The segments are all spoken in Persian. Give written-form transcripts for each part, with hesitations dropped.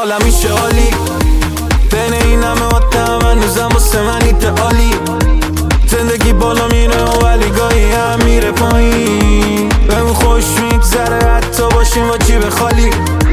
حالا میشه عالی، بین این همه آدم هنوزم واسه من ایدئالی. زندگی بالا میره ولی گاهی هم میره پایین، بهمون خوش میگذره حتی باشیم با جیب خالی.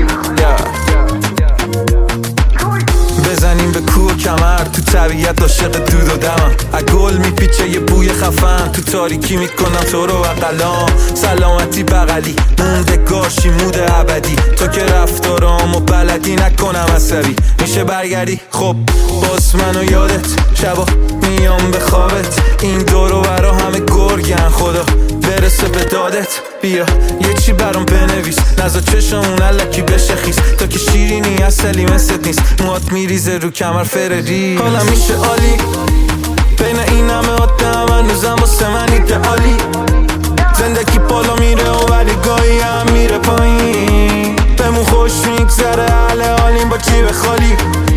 بزنیم به کوه و کمر، تو طبیعت عاشق دود و دمم، از گل میپیچه یه بوی خفن، تو تاریکی میکنم تو رو قلام. سلامتی بغلی موندگار شیمود ابدی، تو که رفتارامو بلدی نکنم عصبی. میشه برگردی خب باز منو یادت، شبا میام به خوابت، این دور و برا همه گرگن، خدا برسه به دادت. بیا یه چی برام بنویس، نزا چشمون علکی بشه خیس، تا که شیرینی اصلی مثل نیست، موات میریزه رو کمر فرری. حالا میشه عالی، بین این همه آدم هنوزم واسه من ایدئالی. زندگی بالا میره ولی گاهی هم میره پایین، بهمون خوش میگذره حال حالیم با جیب خالی.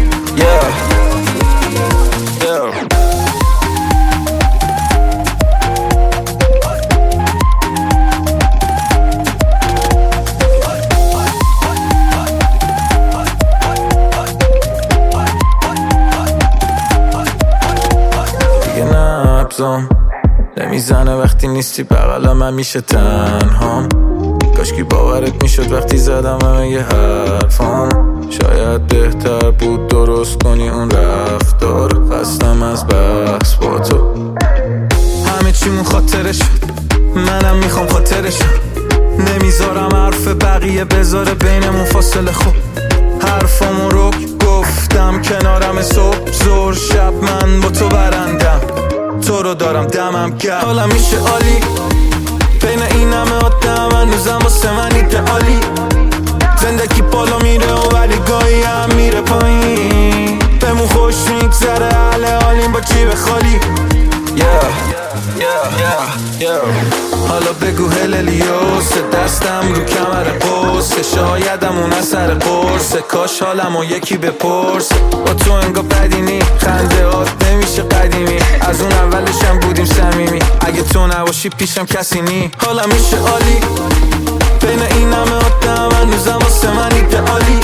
نمیزنه وقتی نیستی بغلم، من میشه تنهام. کاشکی باورت میشد وقتی زدم همه یه حرفام. شاید بهتر بود درست کنی اون رفتار، خستم از بحث با تو. همه چیمون خاطرش، منم میخوام خاطرش. نمیذارم حرف بقیه بذاره بینمون فاصله، خوب حرفامو رو گفتم کنارم صبح زور شب، من با تو برندم، تو رو دارم دمم گرم. حالا میشه عالی، بین این همه آدم هنوزم واسه من ایدئالی. زندگی بالا میره ولی گاهی هم میره پایین، بهمون خوش میگذره حال حالیم با جیب خالی. حالا بگو هللیوس، دستم رو کمر قوسه، شایدم اون اثر قرصه، کاش حالمو یکی بپرس. با تو انگار بدینی، خنده هات نمیشه قدیمی، از اون اولشم بودیم صمیمی، اگه تو نباشی پیشم کسی نی. حالا میشه عالی، بین این همه آدم هنوزم واسه من ایدئالی.